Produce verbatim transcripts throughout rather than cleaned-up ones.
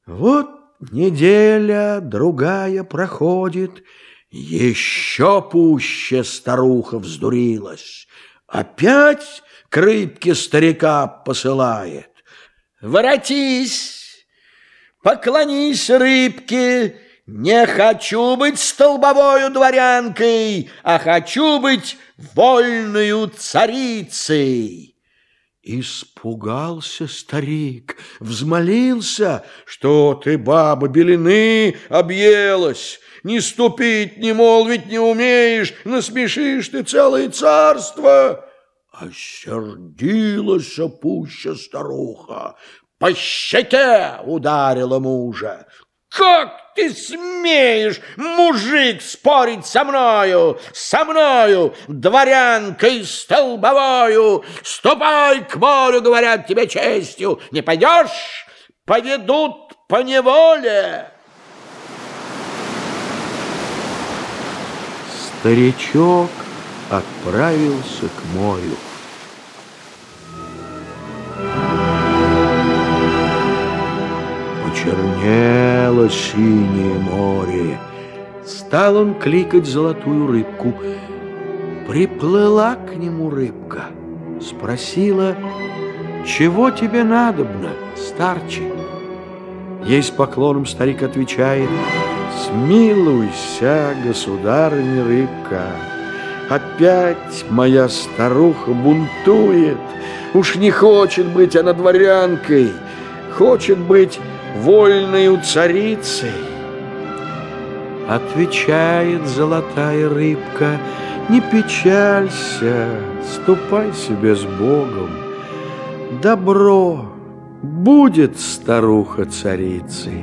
Вот неделя, другая проходит, еще пуще старуха вздурилась. Опять к рыбке старика посылает. Воротись, поклонись рыбке, не хочу быть столбовою дворянкой, а хочу быть вольною царицей. Испугался старик, взмолился: что ты, баба, белины объелась, ни ступить, ни молвить не умеешь, насмешишь ты целое царство. Осердилась пуще старуха, по щеке ударила мужа. Как ты смеешь, мужик, спорить со мною, со мною, дворянкой столбовою? Ступай к морю, говорят тебе честью, не пойдешь, поведут по неволе. Старичок отправился к морю. Почернело синее море. Стал он кликать золотую рыбку. Приплыла к нему рыбка, спросила: чего тебе надобно, старче? Ей с поклоном старик отвечает: смилуйся, государыня рыбка, опять моя старуха бунтует. Уж не хочет быть она дворянкой, хочет быть вольною царицей. Отвечает золотая рыбка: не печалься, ступай себе с Богом. Добро, будет старуха царицей.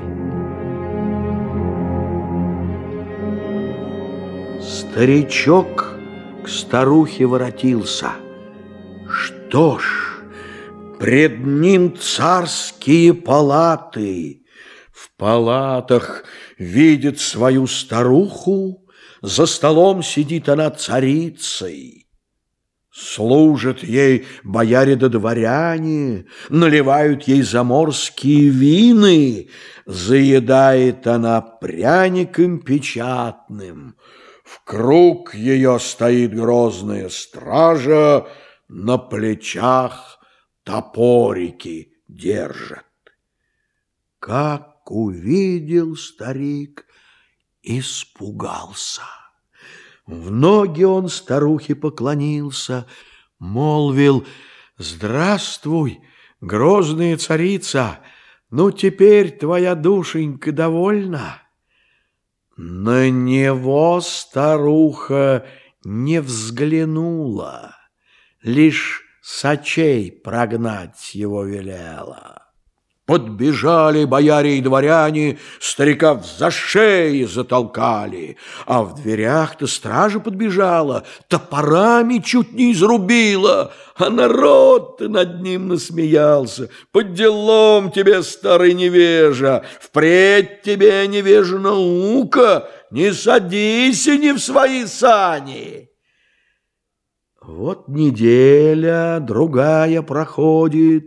Старичок к старухе воротился. Что ж, пред ним царские палаты. В палатах видит свою старуху, за столом сидит она царицей. Служат ей бояре да дворяне, наливают ей заморские вины, заедает она пряником печатным. В круг ее стоит грозная стража, на плечах топорики держат. Как увидел старик, испугался. В ноги он старухе поклонился, молвил: здравствуй, грозная царица, ну теперь твоя душенька довольна? На него старуха не взглянула, лишь с очей прогнать его велела. Подбежали бояре и дворяне, старика за шеи затолкали, а в дверях-то стража подбежала, топорами чуть не изрубила, а народ-то над ним насмеялся. Под делом тебе, старый невежа, впредь тебе, невежа, наука, не садись и не в свои сани. Вот неделя, другая проходит,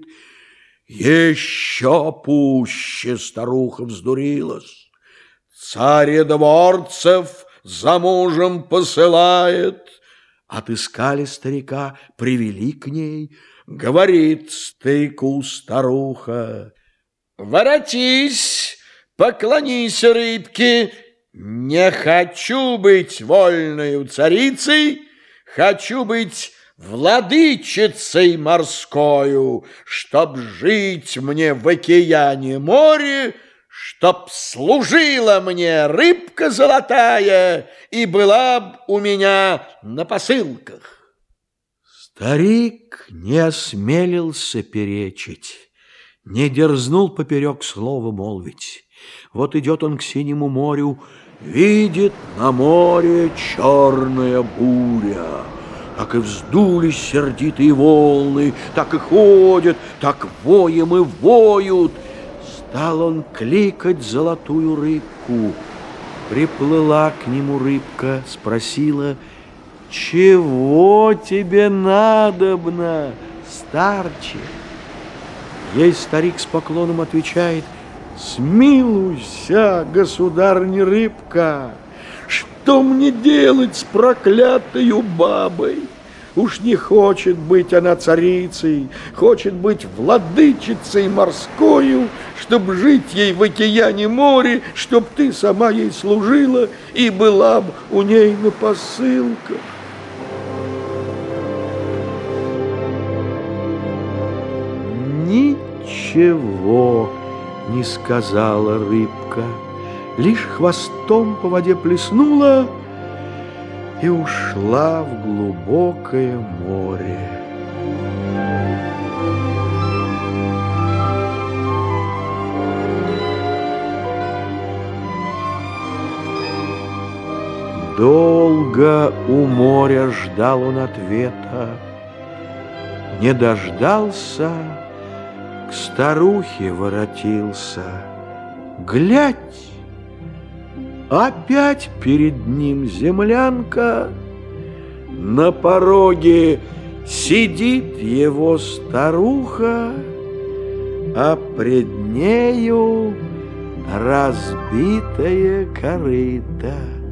еще пуще старуха вздурилась. Царедворцев за мужем посылает. Отыскали старика, привели к ней. Говорит старику старуха: воротись, поклонись рыбке, не хочу быть вольною царицей, хочу быть владычицей морскою, чтоб жить мне в океане море, чтоб служила мне рыбка золотая и была б у меня на посылках. Старик не осмелился перечить, не дерзнул поперек слова молвить. Вот идет он к синему морю, видит на море черная буря. Как и вздулись сердитые волны, так и ходят, так воем и воют. Стал он кликать золотую рыбку. Приплыла к нему рыбка, спросила: чего тебе надобно, старче? Ей старик с поклоном отвечает: Смилуйся, государыня рыбка, что мне делать с проклятою бабой? Уж не хочет быть она царицей, хочет быть владычицей морскою, чтоб жить ей в океане море, чтоб ты сама ей служила и была б у ней на посылках. Ничего не сказала рыбка, лишь хвостом по воде плеснула и ушла в глубокое море. Долго у моря ждал он ответа, не дождался, к старухе воротился. Глядь! Опять перед ним землянка, на пороге сидит его старуха, а пред нею разбитая корыто.